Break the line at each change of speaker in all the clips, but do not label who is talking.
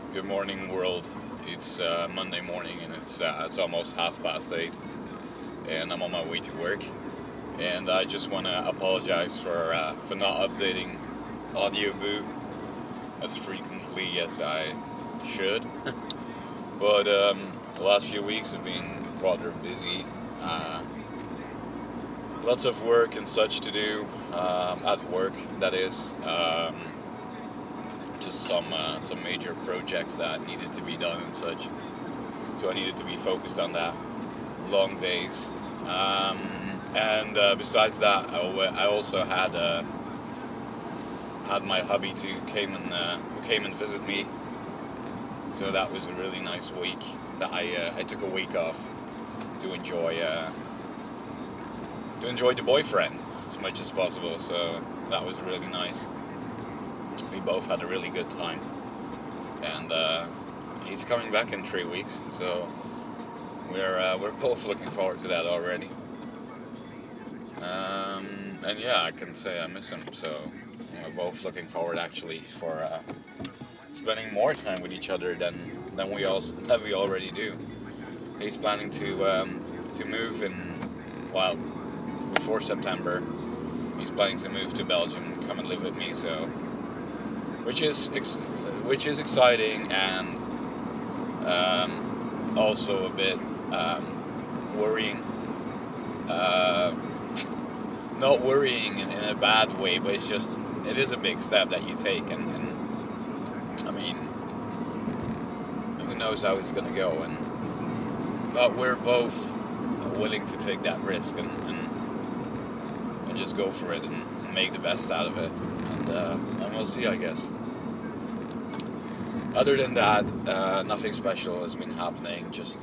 Good morning, world. It's Monday morning, and it's almost 8:30, and I'm on my way to work. And I just want to apologize for not updating Audio Boo as frequently as I should. But the last few weeks have been rather busy. Uh, Lots of work and such to do at work. That is. Just some major projects that needed to be done and such. So I needed to be focused on that. Long days, and besides that, I also had my hubby who came and visit me. So that was a really nice week. That I took a week off to enjoy the boyfriend as much as possible. So that was really nice. We both had a really good time, and he's coming back in 3 weeks. So we're both looking forward to that already. And yeah, I can say I miss him. So we're both looking forward actually for spending more time with each other than we already do. He's planning to move in, well, before September. He's planning to move to Belgium and come and live with me. So which is exciting, and also a bit worrying. Uh, Not worrying in a bad way, but it is a big step that you take, and I mean, who knows how it's gonna go, and but we're both willing to take that risk and just go for it and make the best out of it, and we'll see, I guess. Other than that, nothing special has been happening. Just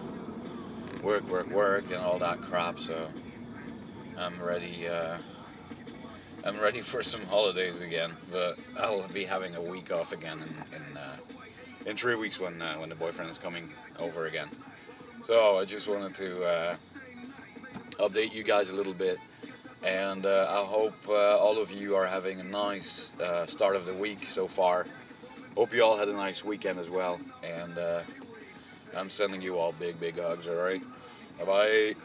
work, and all that crap. So I'm ready. I'm ready for some holidays again, but I'll be having a week off again in 3 weeks when the boyfriend is coming over again. So I just wanted to update you guys a little bit, and I hope all of you are having a nice start of the week so far. Hope you all had a nice weekend as well, and I'm sending you all big hugs. All right, bye bye.